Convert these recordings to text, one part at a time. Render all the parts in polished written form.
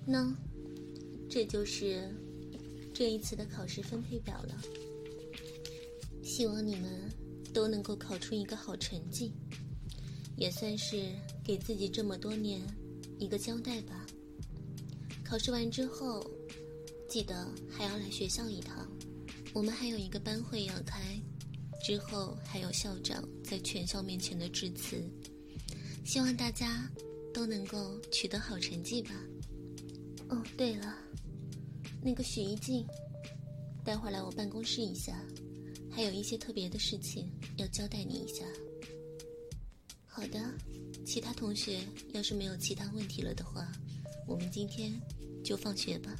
那这就是这一次的考试分配表了，希望你们都能够考出一个好成绩，也算是给自己这么多年一个交代吧。考试完之后记得还要来学校一趟，我们还有一个班会要开，之后还有校长在全校面前的致辞，希望大家都能够取得好成绩吧。哦，对了，那个许一静，待会儿来我办公室一下，还有一些特别的事情要交代你一下。好的，其他同学要是没有其他问题了的话，我们今天就放学吧。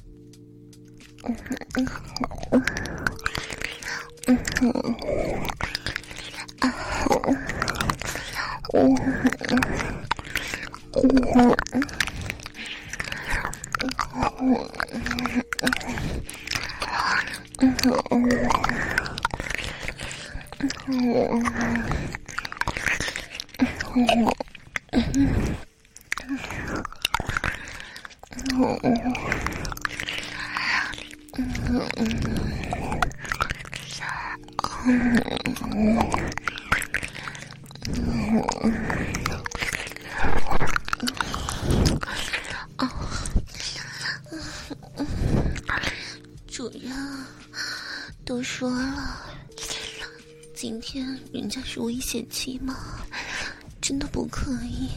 主任，都说了，今天人家是危险期嘛，真的不可以。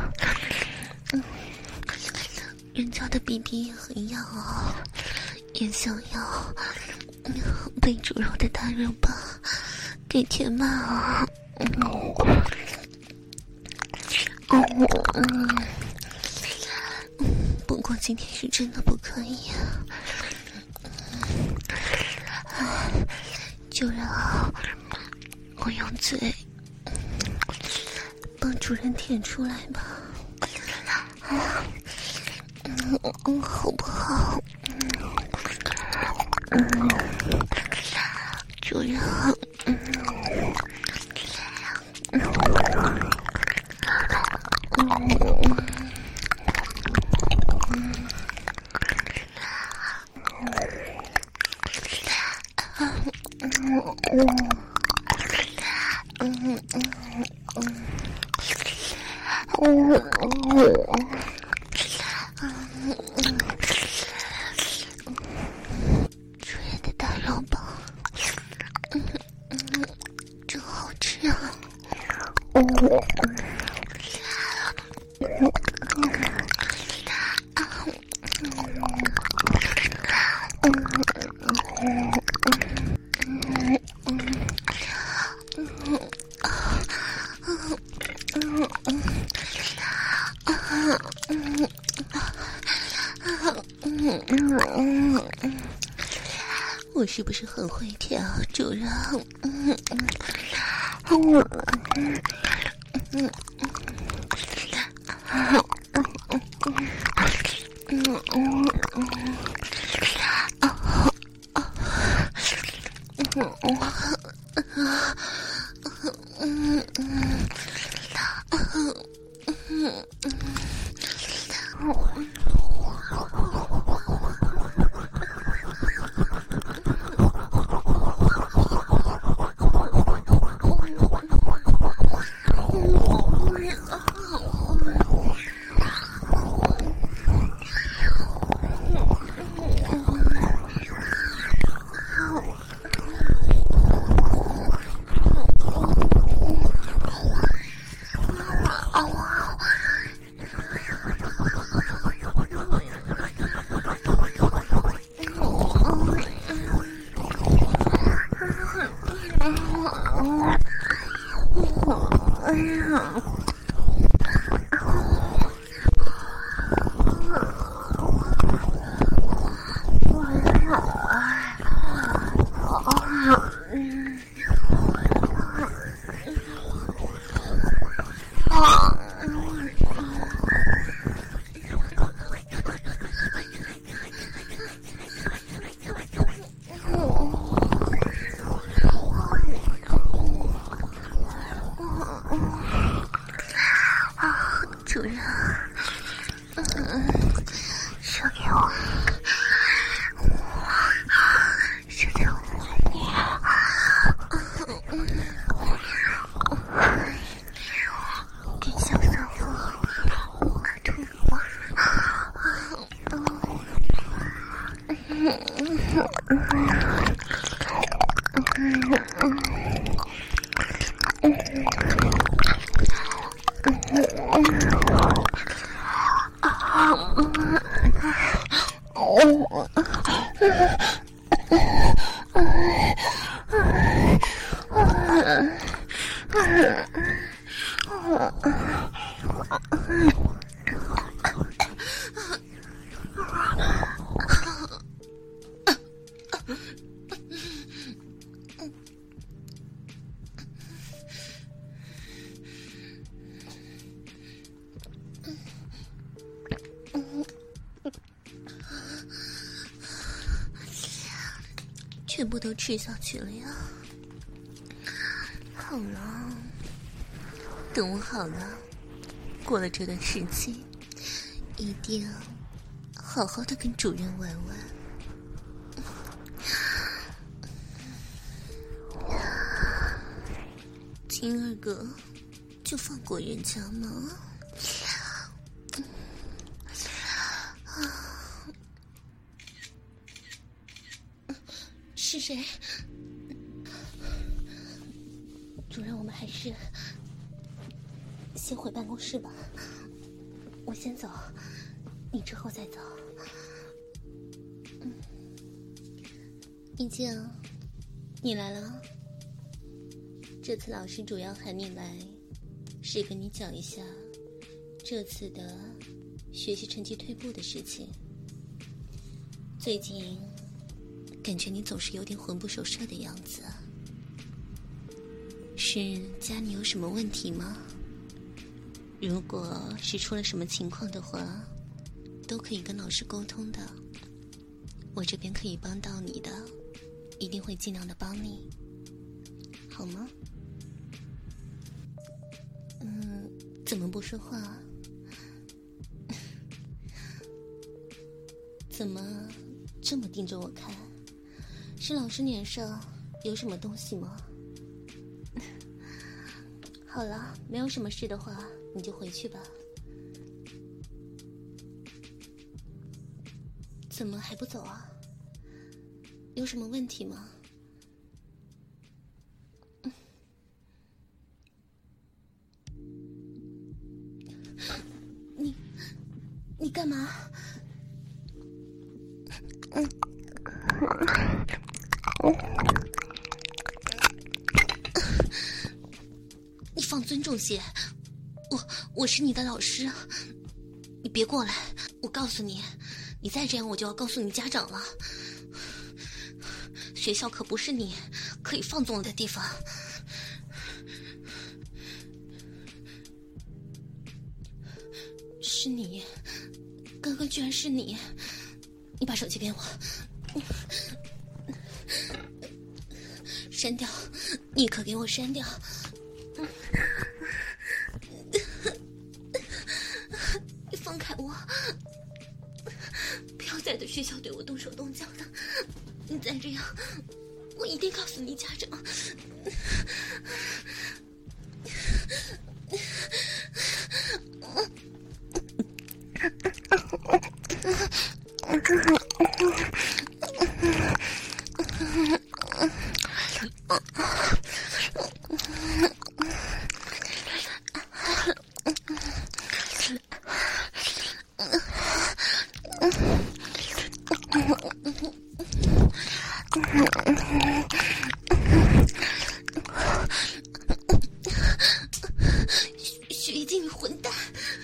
人家的 BB 也很痒啊，也想要被猪肉的大肉棒给填满啊。不过今天是真的不可以就让我用嘴帮主任舔出来吧。好不好？主任，主任的大肉棒，真好吃啊！我是不是很会舔啊，主任？主任，说给全部都吃下去了呀。好了，等我好了，过了这段时期，一定好好的跟主人玩玩。金二哥就放过人家吗？是谁？主任，我们还是先回办公室吧。我先走，你之后再走。一静，你来了。这次老师主要喊你来，是跟你讲一下这次的学习成绩退步的事情。最近感觉你总是有点魂不守舍的样子，是家里有什么问题吗？如果是出了什么情况的话，都可以跟老师沟通的，我这边可以帮到你的，一定会尽量的帮你，好吗？怎么不说话？怎么这么盯着我看？是老师脸上有什么东西吗？好了，没有什么事的话，你就回去吧。怎么还不走啊？有什么问题吗？你干嘛？你放尊重些，我是你的老师，你别过来！我告诉你，你再这样我就要告诉你家长了。学校可不是你可以放纵的地方。是你，刚刚居然是你！你把手机给我，删掉，立刻给我删掉！你放开我！不要再在学校对我动手动脚的！你再这样，我一定告诉你家长！徐静，你混蛋！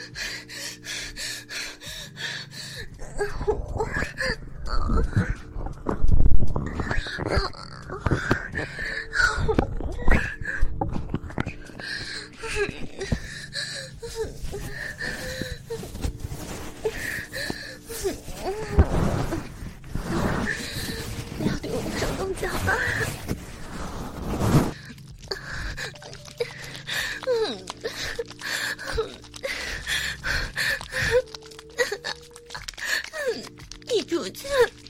不要对我动手动脚啊！你出去！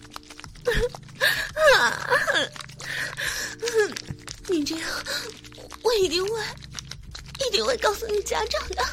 你这样，我一定会告诉你家长的。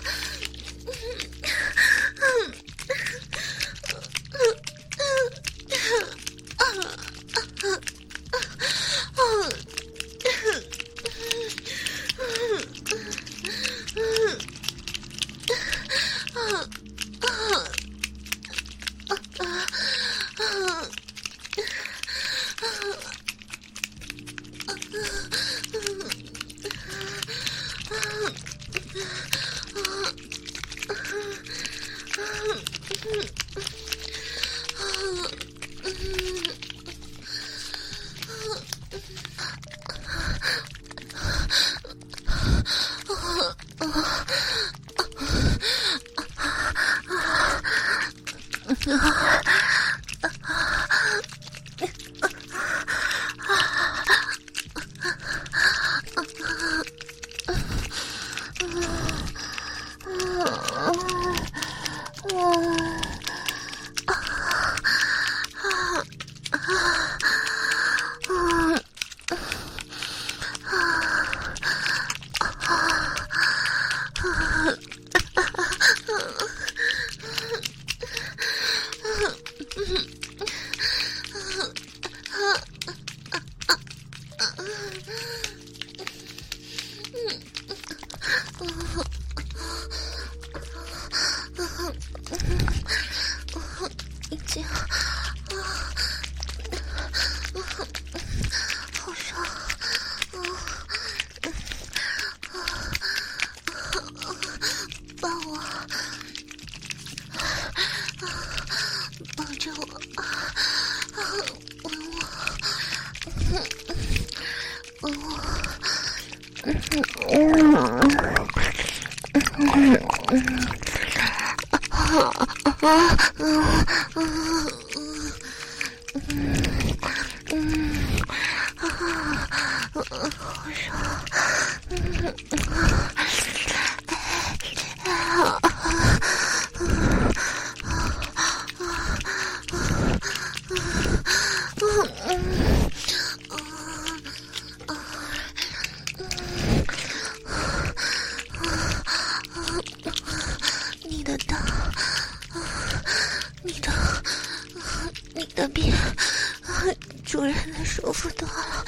你的比主人的舒服多了。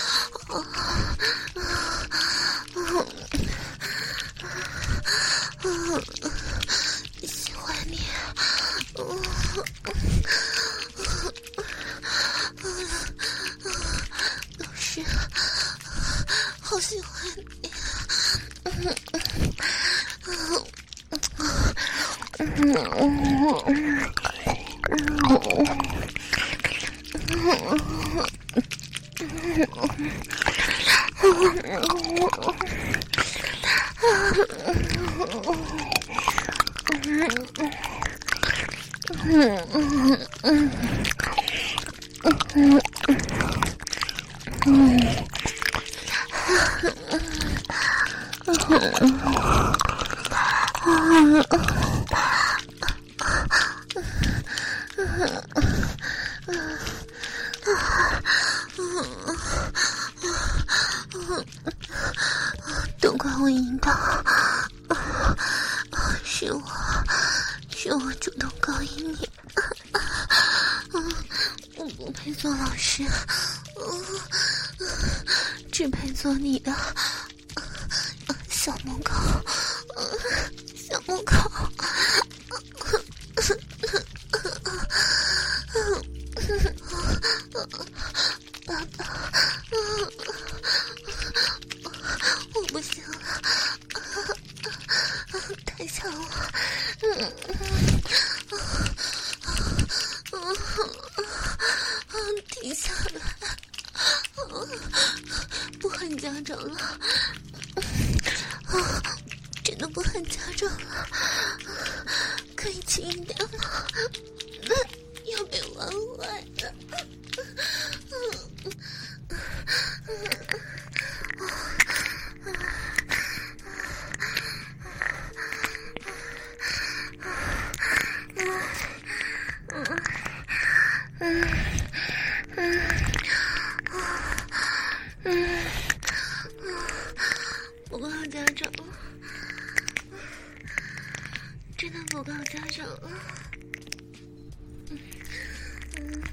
喜欢你，老师，好喜欢你。都怪我淫荡，是我主动勾引你，我不配做老师，只配做你的小母狗，小母狗。爸爸，我不行了，太想了，停下来，不喊家长了，真的不喊家长了，可以轻一点吗？要被玩坏的。不够家长了，真的不够家长了。